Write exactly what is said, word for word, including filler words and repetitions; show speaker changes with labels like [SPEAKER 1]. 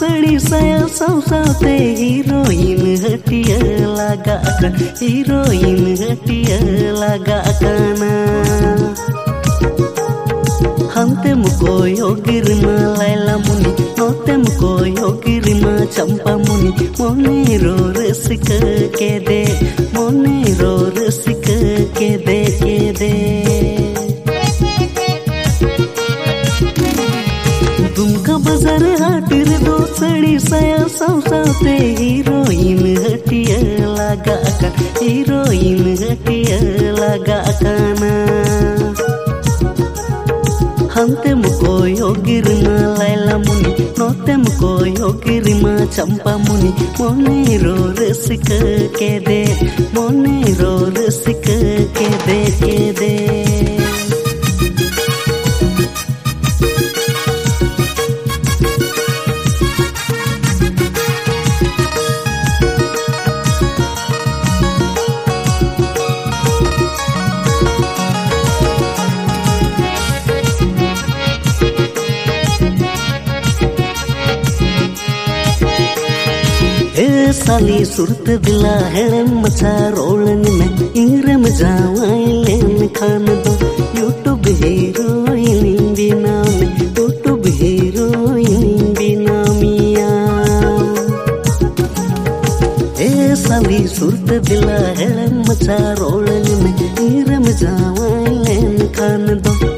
[SPEAKER 1] सड़ी साया सावसाते हीरोइन हटिया लगा कर हीरोइन हटिया लगा काना हंतेम कोयो गिरमा लैला मुनि नोतेम कोयो गिरमा चंपा मुनि मोने रो रसिक के दे मोने रो रसिक के दे के दे दुमका बाजार हाटिर दो सड़ी साया सावसाते हीरोइन हटिया लगा कर हीरोइन हटिया लगा काना हंतेम कोयो गिरमा लैला मुनि नोतेम कोयो गिरमा चंपा मुनि मोने रो रसिक के दे मोने रो रसिक के दे के दे साली सुरत दिला है मचा रोलन में इंग्रम जावाइलेन खान दो यूट्यूब हीरोइन बिना में यूट्यूब हीरोइन बिना मिया ए साली सुरत दिला है मचा रोलन में इंग्रम जावाइलेन खान दो